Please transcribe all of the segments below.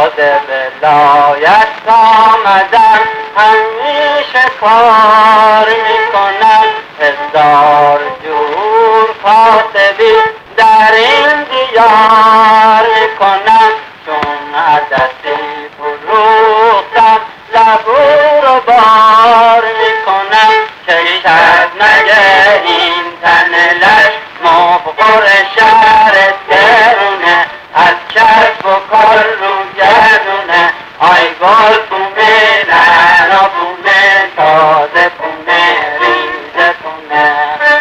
باد ولایت آمدم، همیشه کار میکنم، هزار جور کاسبی در این دیار میکنم. چون عدسی فروختم لبو رو بار میکنم، چشم از نگه این تن لش مفخور شهر درونه، از کسب و کار رو گردونه. آی گل بومه نرا بومه، تازه بومه ریزه بومه.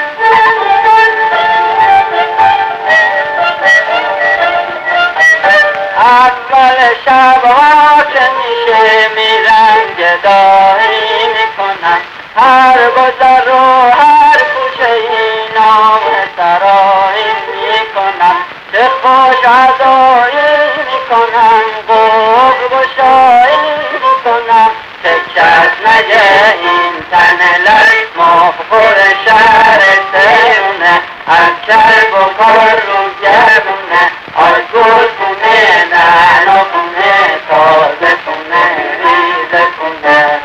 اول شبها که میشه میرم گدایی میکنم، هر گذر و هر کوچه ای نام سرایی میکنم. چه خوش ادایی میکنم، قفل گشایی میکنم، چه کس نگه این تن لش مفخور شهر درونه، از کسب و کار رو گردونه. آی گل بونه نعنا بونه، تازه بونه ریزه بونه.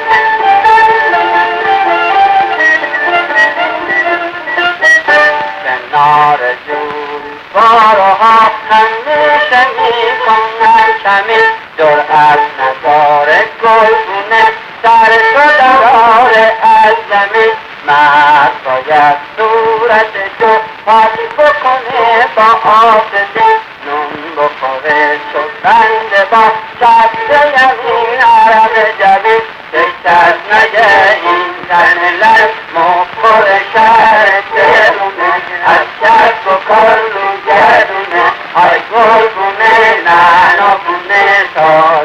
کنار جویبارها همیشه میکنم کمی، جرأت نداره گلگونه سرشو دراره از زمین. مرد باید صورتشو پاک بکنه با آسدی، نون بخوره شدنده با شخص یمین عرق جبین. دشت نگه این تن لش مفخور شهر درونه، از کسب و کار رو گردونه. آی گل بونه نعنا بونه،